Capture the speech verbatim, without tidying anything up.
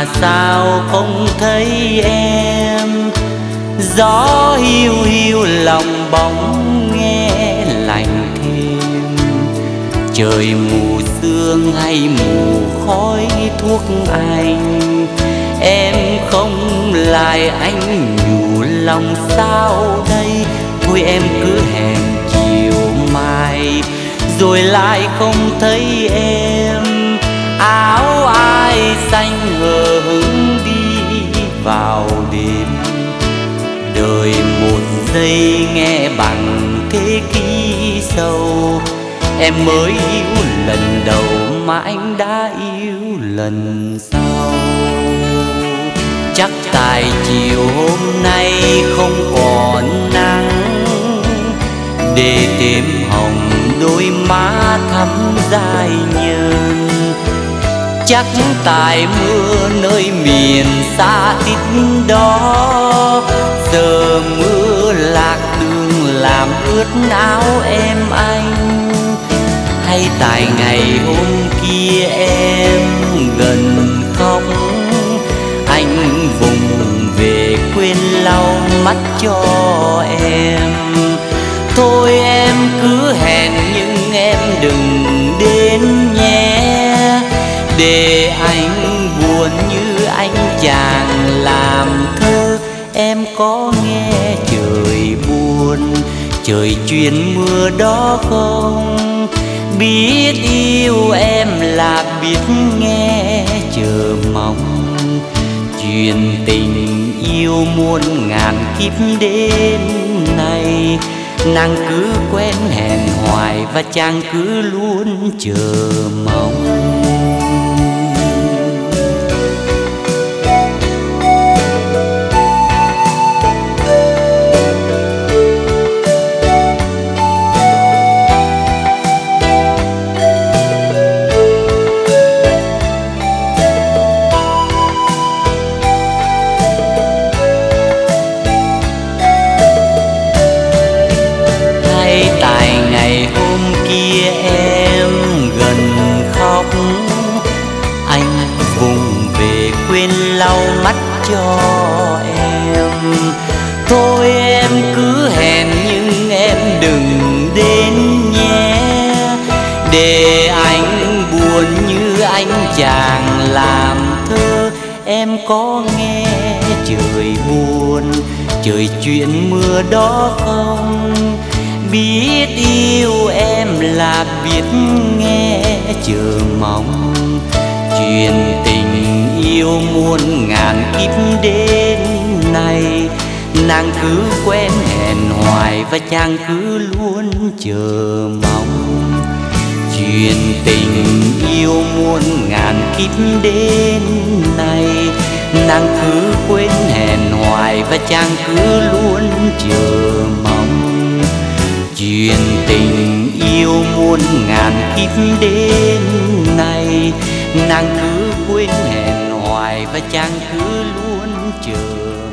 mà sao không thấy em. Gió hiu hiu lòng bóng nghe lạnh thêm. Trời mù sương hay mù khói thuốc anh, em không lại anh nhủ lòng sao đây. Thôi em cứ hẹn chiều mai rồi lại không thấy em. Áo ai xanh hờ hững đi vào đêm. Đời một giây nghe bằng thế kỷ sâu. Em mới yêu lần đầu mà anh đã yêu lần sau. Chắc tại chiều hôm nay không còn nắng để thêm hồng đôi má thắm dài nhơn. Chắc tại mưa nơi miền xa tít đó, giờ mưa lạc đường làm ướt áo em anh. Hay tại ngày hôm kia em gần khóc, anh vùng về quên lau mắt cho em. Thôi em cứ hẹn nhưng em đừng đến nhé, để anh buồn như anh chàng làm thơ. Em có nghe trời buồn, trời chuyên mưa đó không? Biết yêu em là biết nghe chờ mong. Chuyện tình yêu muôn ngàn kiếp đến nay, nàng cứ quen hẹn hoài và chàng cứ luôn chờ mong. Anh vùng về quên lau mắt cho em. Thôi em cứ hẹn nhưng em đừng đến nhé, để anh buồn như anh chàng làm thơ. Em có nghe trời buồn, trời chuyện mưa đó không? Biết yêu em là biết nghe chờ mong. Chuyện tình yêu muôn ngàn kiếp đến nay, nàng cứ quen hẹn hoài và chàng cứ luôn chờ mong. Chuyện tình yêu muôn ngàn kiếp đến nay, nàng cứ quên hẹn hoài và chàng cứ luôn chờ mong. Chuyện tình yêu muôn ngàn kiếp đến nay, nàng cứ quên hẹn hoài và chàng cứ luôn chờ